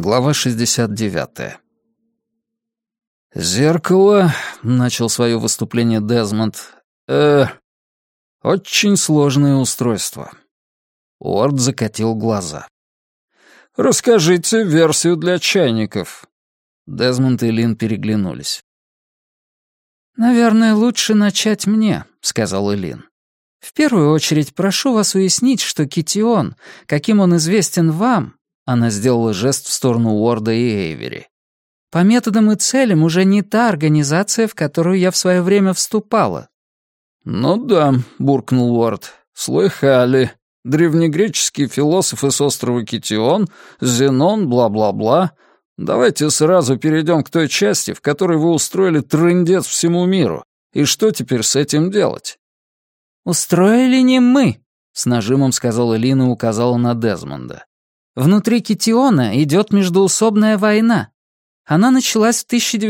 Глава 69. «Зеркало», — начал свое выступление Дезмонд, очень сложное устройство». Уорд закатил глаза. «Расскажите версию для чайников». Дезмонд и Лин переглянулись. «Наверное, лучше начать мне», — сказал Лин. «В первую очередь прошу вас уяснить, что Китион, каким он известен вам...» Она сделала жест в сторону Уорда и Эйвери. «По методам и целям уже не та организация, в которую я в свое время вступала». «Ну да», — буркнул Уорд, — «слыхали. Древнегреческие философы с острова Китион, Зенон, бла-бла-бла. Давайте сразу перейдем к той части, в которой вы устроили трындец всему миру. И что теперь с этим делать?» «Устроили не мы», — с нажимом сказала Лин и указала на Дезмонда. «Внутри Китиона идет междоусобная война. Она началась в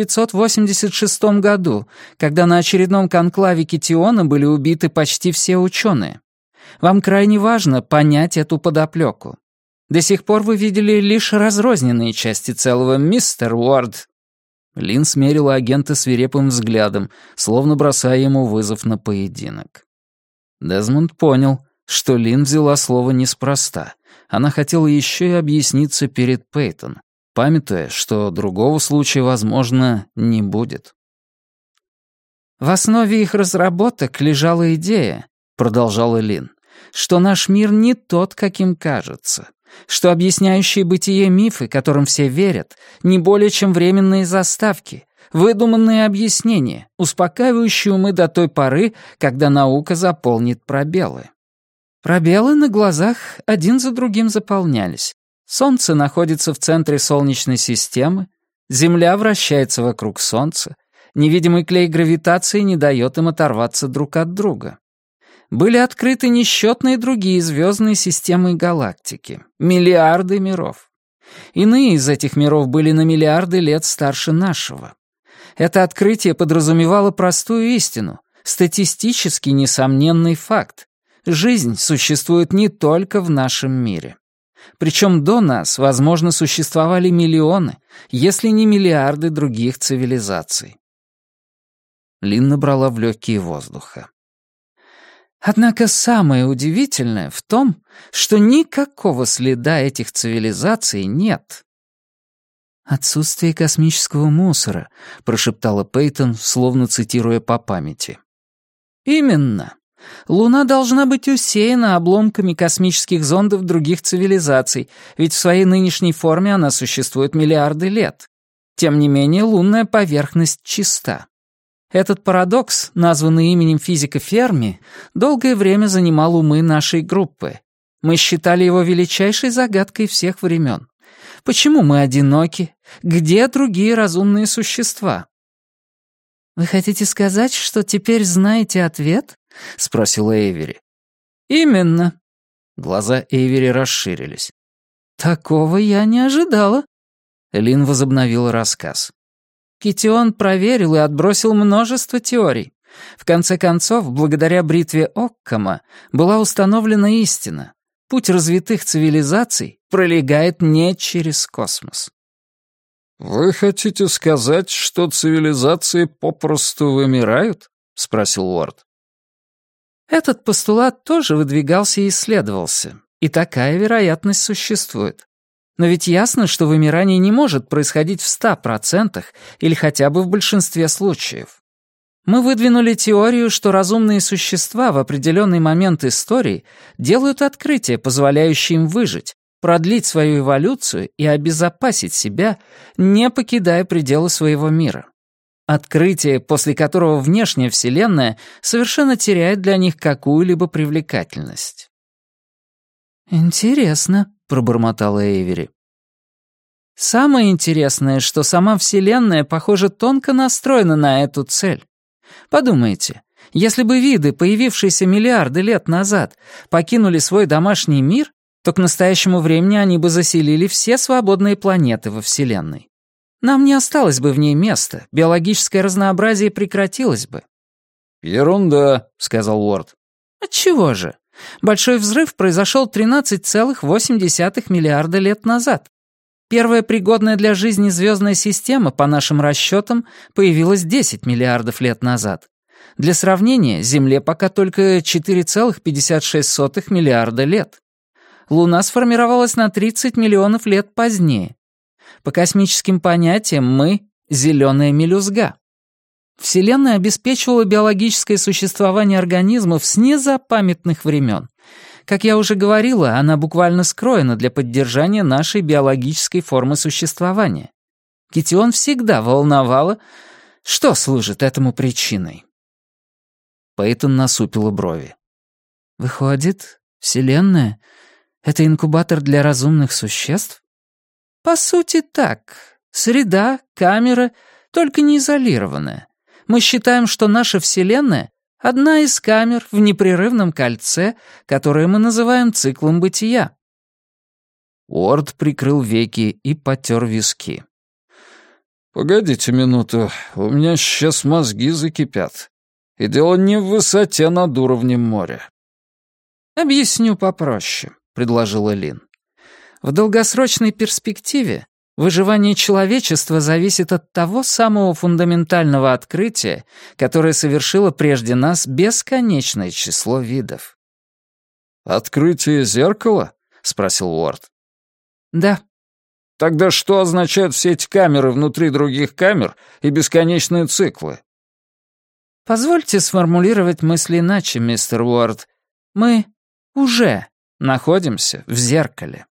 1986 году, когда на очередном конклаве Китиона были убиты почти все ученые. Вам крайне важно понять эту подоплеку. До сих пор вы видели лишь разрозненные части целого, мистер Уорд». Лин смерила агента свирепым взглядом, словно бросая ему вызов на поединок. Дезмонд понял, что Лин взяла слово неспроста. Она хотела еще и объясниться перед Пейтон, памятуя, что другого случая, возможно, не будет. «В основе их разработок лежала идея», — продолжала Лин, «что наш мир не тот, каким кажется, что объясняющие бытие мифы, которым все верят, не более чем временные заставки, выдуманные объяснения, успокаивающие умы до той поры, когда наука заполнит пробелы. Пробелы на глазах один за другим заполнялись. Солнце находится в центре Солнечной системы, Земля вращается вокруг Солнца, невидимый клей гравитации не дает им оторваться друг от друга. Были открыты несчетные другие звездные системы и галактики, миллиарды миров. Иные из этих миров были на миллиарды лет старше нашего. Это открытие подразумевало простую истину, статистически несомненный факт. Жизнь существует не только в нашем мире. Причем до нас, возможно, существовали миллионы, если не миллиарды других цивилизаций. Лин набрала в легкие воздуха. Однако самое удивительное в том, что никакого следа этих цивилизаций нет. «Отсутствие космического мусора», — прошептала Пейтон, словно цитируя по памяти. «Именно. Луна должна быть усеяна обломками космических зондов других цивилизаций, ведь в своей нынешней форме она существует миллиарды лет. Тем не менее, лунная поверхность чиста. Этот парадокс, названный именем физика Ферми, долгое время занимал умы нашей группы. Мы считали его величайшей загадкой всех времен. Почему мы одиноки? Где другие разумные существа?» «Вы хотите сказать, что теперь знаете ответ?» — спросила Эйвери. «Именно». Глаза Эйвери расширились. «Такого я не ожидала». Лин возобновила рассказ. Китион проверил и отбросил множество теорий. В конце концов, благодаря бритве Оккама была установлена истина. Путь развитых цивилизаций пролегает не через космос. «Вы хотите сказать, что цивилизации попросту вымирают?» — спросил Уорд. Этот постулат тоже выдвигался и исследовался, и такая вероятность существует. Но ведь ясно, что вымирание не может происходить в 100% или хотя бы в большинстве случаев. Мы выдвинули теорию, что разумные существа в определенный момент истории делают открытия, позволяющие им выжить, продлить свою эволюцию и обезопасить себя, не покидая пределы своего мира. Открытие, после которого внешняя Вселенная совершенно теряет для них какую-либо привлекательность. «Интересно», — пробормотала Эйвери. «Самое интересное, что сама Вселенная, похоже, тонко настроена на эту цель. Подумайте, если бы виды, появившиеся миллиарды лет назад, покинули свой домашний мир, то к настоящему времени они бы заселили все свободные планеты во Вселенной. Нам не осталось бы в ней места, биологическое разнообразие прекратилось бы». «Ерунда», — сказал Уорд. «Отчего же? Большой взрыв произошел 13,8 миллиарда лет назад. Первая пригодная для жизни звездная система, по нашим расчетам, появилась 10 миллиардов лет назад. Для сравнения, Земле пока только 4,56 миллиарда лет. Луна сформировалась на 30 миллионов лет позднее. По космическим понятиям мы — зеленая мелюзга. Вселенная обеспечивала биологическое существование организмов с незапамятных времен. Как я уже говорила, она буквально скроена для поддержания нашей биологической формы существования. Китион всегда волновало, что служит этому причиной. Пейтон насупила брови. «Выходит, Вселенная — это инкубатор для разумных существ?» «По сути, так. Среда, камера, только не изолированная. Мы считаем, что наша Вселенная — одна из камер в непрерывном кольце, которое мы называем циклом бытия». Уорд прикрыл веки и потер виски. «Погодите минуту, у меня сейчас мозги закипят. И дело не в высоте над уровнем моря». «Объясню попроще», — предложила Лин. «В долгосрочной перспективе выживание человечества зависит от того самого фундаментального открытия, которое совершило прежде нас бесконечное число видов». «Открытие зеркала?» — спросил Уорд. «Да». «Тогда что означают все эти камеры внутри других камер и бесконечные циклы?» «Позвольте сформулировать мысли иначе, мистер Уорд. Мы уже находимся в зеркале».